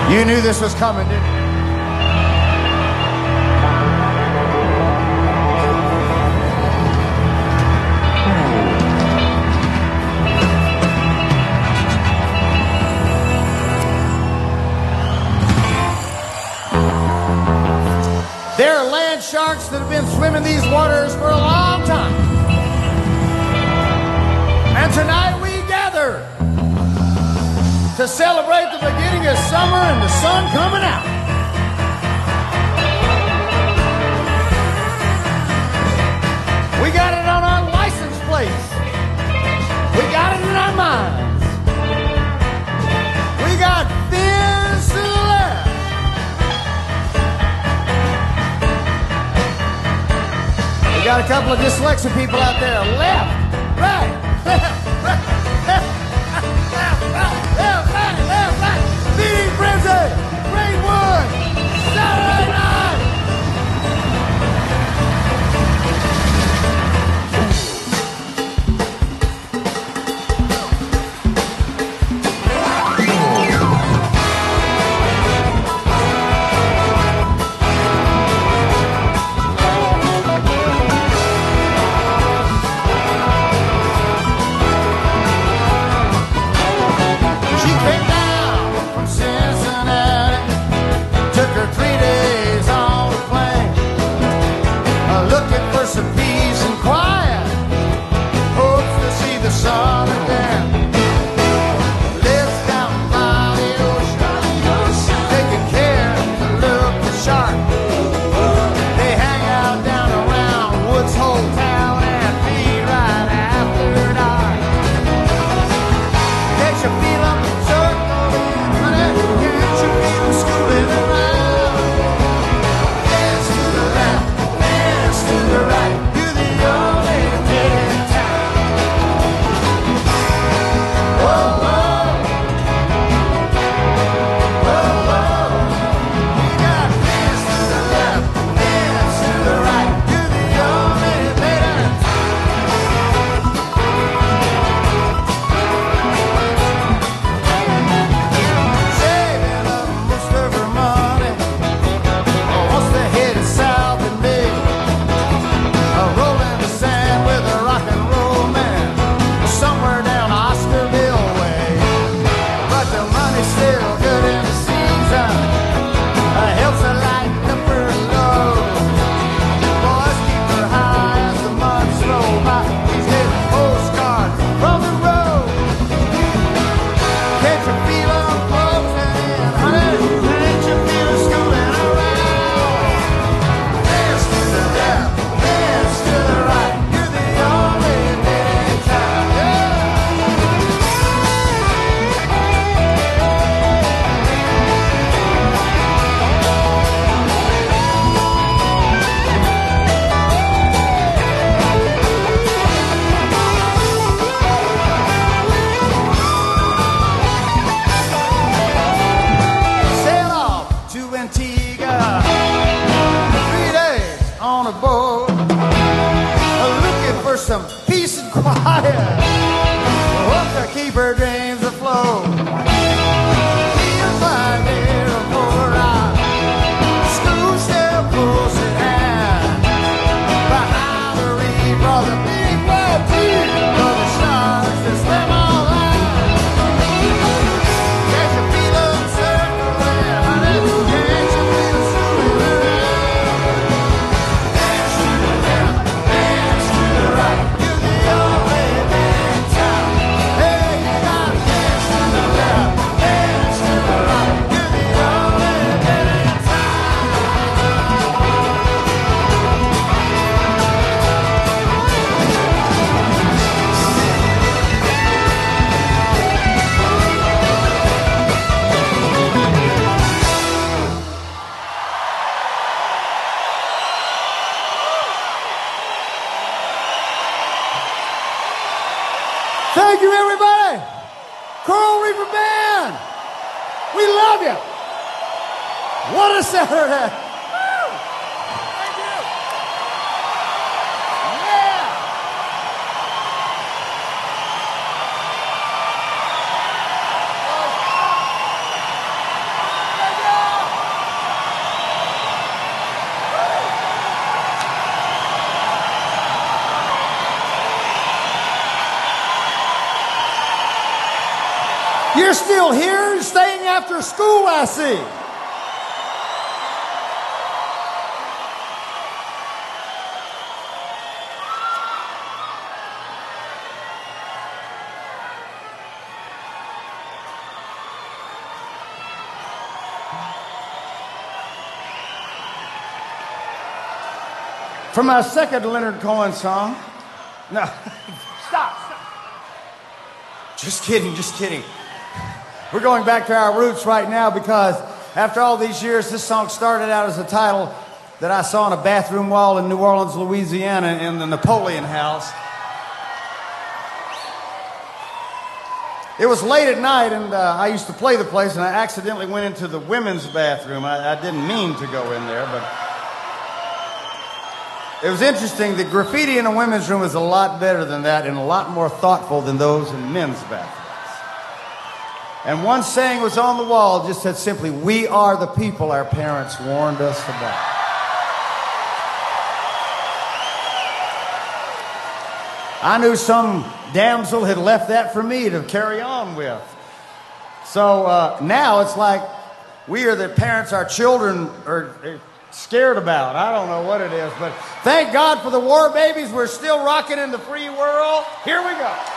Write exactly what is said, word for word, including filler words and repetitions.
You knew this was coming, didn't you? There are land sharks that have been swimming these waters for a long time. And tonight we gather to celebrate the beginning of summer and the sun coming out. We got it on our license plates. We got it in our minds. We got fins to the left. We got a couple of dyslexic people out there. Left, right, left, right, left, left, left, right, left, right. Feeding Frenzy, Grade One, Saturday night. Thank you, everybody. Coral Reaper Band. We love you. What a Saturday. Woo! Thank you. Yeah. You're still here, staying after school, I see. For my second Leonard Cohen song. No, stop, stop. Just kidding, just kidding. We're going back to our roots right now because after all these years, this song started out as a title that I saw on a bathroom wall in New Orleans, Louisiana in the Napoleon House. It was late at night, and uh, I used to play the place, and I accidentally went into the women's bathroom. I, I didn't mean to go in there, but it was interesting. The graffiti in a women's room is a lot better than that and a lot more thoughtful than those in men's bathrooms. And one saying was on the wall, just said simply, "We are the people our parents warned us about." I knew some damsel had left that for me to carry on with. So uh, now it's like we are the parents our children are scared about. I don't know what it is, but thank God for the war babies. We're still rocking in the free world. Here we go.